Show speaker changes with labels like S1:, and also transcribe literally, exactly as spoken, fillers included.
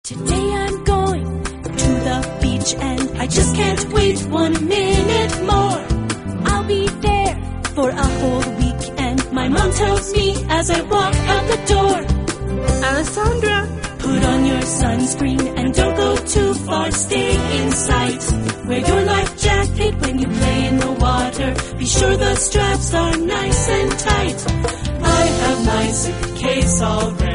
S1: Today I'm going to the beach and I just can't wait one minute more. I'll be there for a whole week and my mom tells me as I walk out the door,
S2: Alessandra,
S1: put on your sunscreen and don't go too far, stay in sight. Wear your life jacket when you play in the water, be sure the straps are nice and tight. I have my suitcase all ready.